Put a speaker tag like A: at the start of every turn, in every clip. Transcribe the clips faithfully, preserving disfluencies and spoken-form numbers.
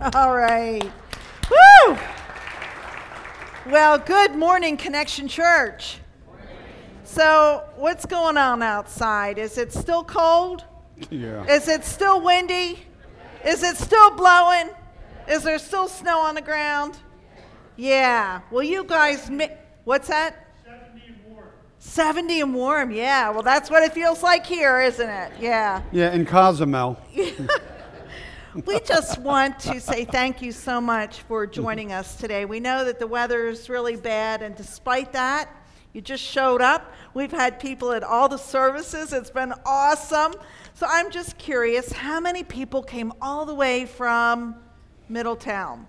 A: All right. Woo! Well, good morning, Connection Church. So, what's going on outside? Is it still cold?
B: Yeah.
A: Is it still windy? Is it still blowing? Is there still snow on the ground? Yeah. Well, you guys, mi- what's that?
C: seventy and warm.
A: seventy and warm, yeah. Well, that's what it feels like here, isn't it? Yeah.
B: Yeah, in Cozumel.
A: We just want to say thank you so much for joining us today. We know that the weather is really bad, and despite that, you just showed up. We've had people at all the services. It's been awesome. So I'm just curious, how many people came all the way from Middletown?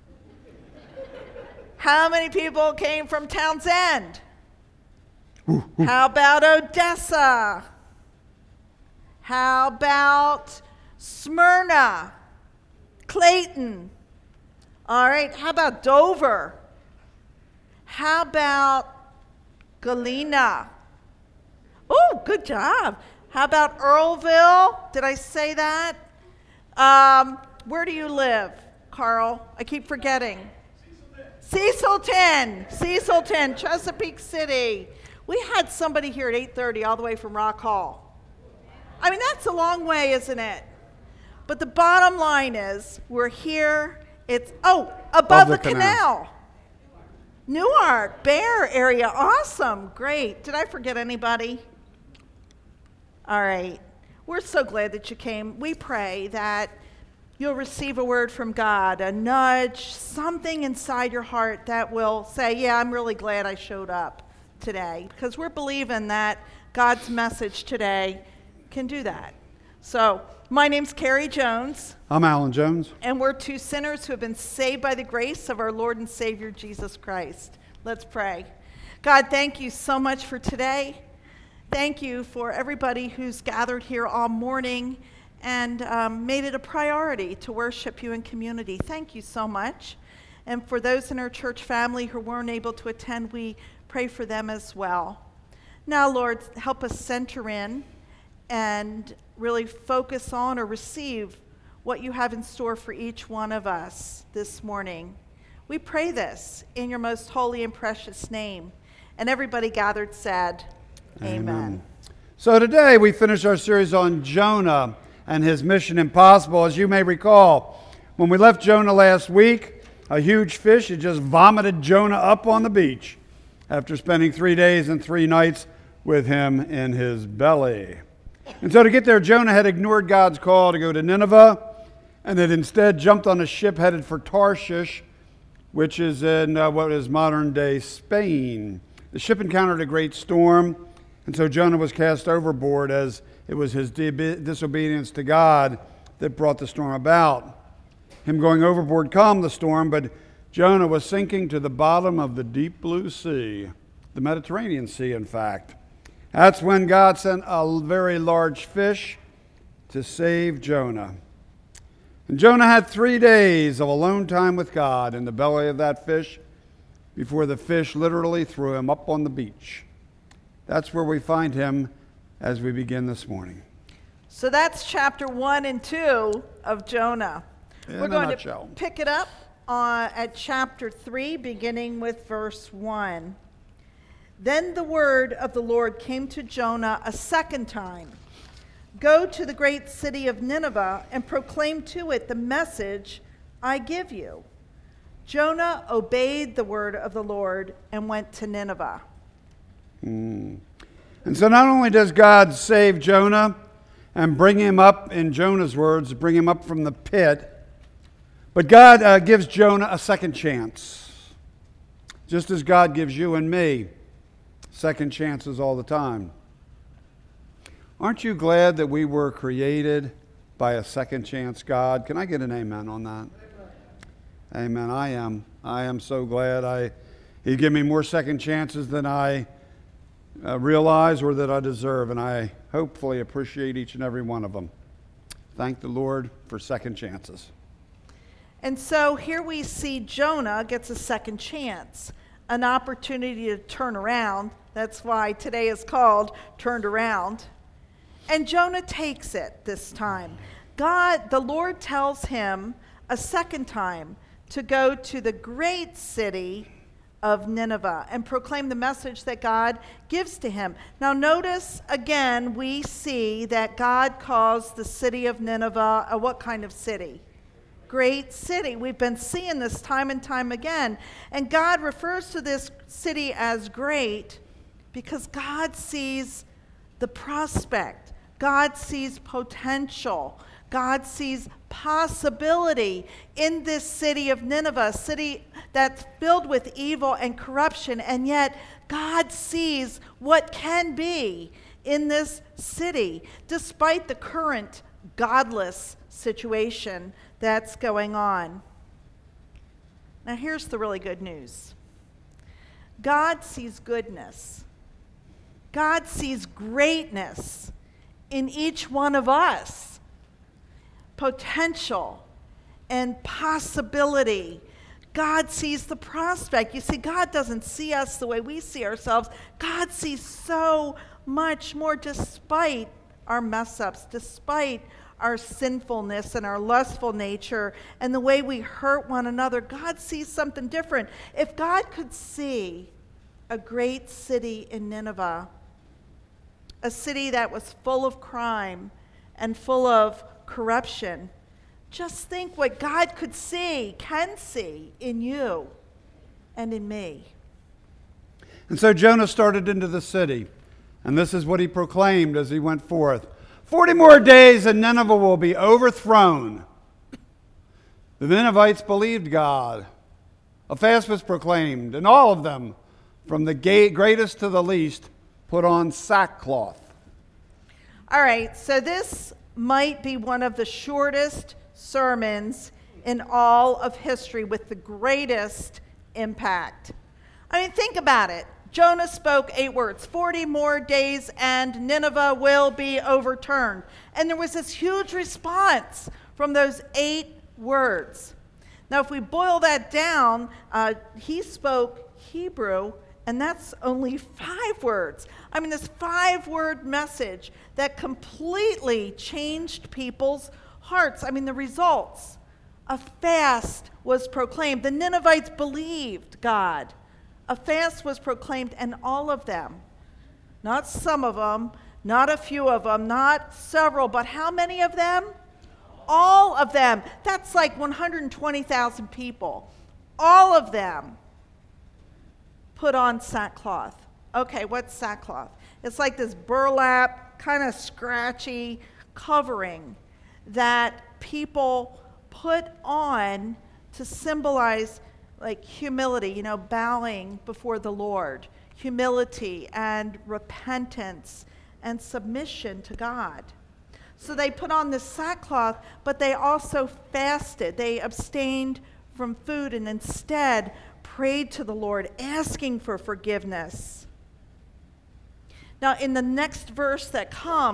A: How many people came from Townsend? How about Odessa? How about Smyrna? Clayton? All right, how about Dover? How about Galena? Oh, good job. How about Earlville? Did I say that? Um, where do you live, Carl? I keep forgetting. Cecilton. Cecilton, Chesapeake City. We had somebody here at eight thirty all the way from Rock Hall. I mean, that's a long way, isn't it? But the bottom line is, we're here. It's, oh, above the,
B: the
A: canal. canal. Newark, Bear area, awesome, great. Did I forget anybody? All right. We're so glad that you came. We pray that you'll receive a word from God, a nudge, something inside your heart that will say, yeah, I'm really glad I showed up today. Because we're believing that God's message today can do that. So, my name's Carrie Jones.
B: I'm Alan Jones.
A: And we're two sinners who have been saved by the grace of our Lord and Savior, Jesus Christ. Let's pray. God, thank you so much for today. Thank you for everybody who's gathered here all morning and um, made it a priority to worship you in community. Thank you so much. And for those in our church family who weren't able to attend, we pray for them as well. Now, Lord, help us center in and really focus on or receive what you have in store for each one of us this morning. We pray this in your most holy and precious name. And everybody gathered said, Amen. Amen.
B: So today we finish our series on Jonah and his mission impossible. As you may recall, when we left Jonah last week, a huge fish had just vomited Jonah up on the beach after spending three days and three nights with him in his belly. And so to get there, Jonah had ignored God's call to go to Nineveh and had instead jumped on a ship headed for Tarshish, which is in uh, what is modern-day Spain. The ship encountered a great storm, and so Jonah was cast overboard as it was his di- disobedience to God that brought the storm about. Him going overboard calmed the storm, but Jonah was sinking to the bottom of the deep blue sea, the Mediterranean Sea, in fact. That's when God sent a very large fish to save Jonah. And Jonah had three days of alone time with God in the belly of that fish before the fish literally threw him up on the beach. That's where we find him as we begin this morning.
A: So that's chapter one and two of Jonah.
B: In
A: We're
B: a
A: going
B: nutshell.
A: to pick it up uh, at chapter three, beginning with verse one. Then the word of the Lord came to Jonah a second time. Go to the great city of Nineveh and proclaim to it the message I give you. Jonah obeyed the word of the Lord and went to Nineveh.
B: Mm. And so not only does God save Jonah and bring him up, in Jonah's words, bring him up from the pit, but God uh, gives Jonah a second chance. Just as God gives you and me second chances all the time. Aren't you glad that we were created by a second chance God? Can I get an amen on that? Amen. Amen. I am. I am so glad. I He gave me more second chances than I uh, realize or that I deserve, and I hopefully appreciate each and every one of them. Thank the Lord for second chances.
A: And so here we see Jonah gets a second chance, an opportunity to turn around. That's why today is called Turned Around. And Jonah takes it this time. God, the Lord tells him a second time to go to the great city of Nineveh and proclaim the message that God gives to him. Now notice again, we see that God calls the city of Nineveh a what kind of city? Great city. We've been seeing this time and time again. And God refers to this city as great because God sees the prospect. God sees potential. God sees possibility in this city of Nineveh, a city that's filled with evil and corruption, and yet God sees what can be in this city, despite the current godless situation that's going on. Now here's the really good news. God sees goodness. God sees greatness in each one of us. Potential and possibility. God sees the prospect. You see, God doesn't see us the way we see ourselves. God sees so much more despite our mess-ups, despite our sinfulness and our lustful nature and the way we hurt one another. God sees something different. If God could see a great city in Nineveh, a city that was full of crime and full of corruption, just think what God could see, can see in you and in me.
B: And so Jonah started into the city, and this is what he proclaimed as he went forth. Forty more days and Nineveh will be overthrown. The Ninevites believed God. A fast was proclaimed, and all of them, from the greatest to the least, put on sackcloth.
A: All right, so this might be one of the shortest sermons in all of history with the greatest impact. I mean, think about it. Jonah spoke eight words, forty more days and Nineveh will be overturned. And there was this huge response from those eight words. Now, if we boil that down, uh, he spoke Hebrew, and that's only five words. I mean, this five-word message that completely changed people's hearts. I mean, the results. A fast was proclaimed. The Ninevites believed God. A fast was proclaimed, and all of them, not some of them, not a few of them, not several, but how many of them? All of them. That's like one hundred twenty thousand people. All of them put on sackcloth. Okay, what's sackcloth? It's like this burlap, kind of scratchy covering that people put on to symbolize like humility, you know, bowing before the Lord, humility and repentance and submission to God. So they put on this sackcloth, but they also fasted. They abstained from food and instead prayed to the Lord, asking for forgiveness. Now, in the next verse that comes,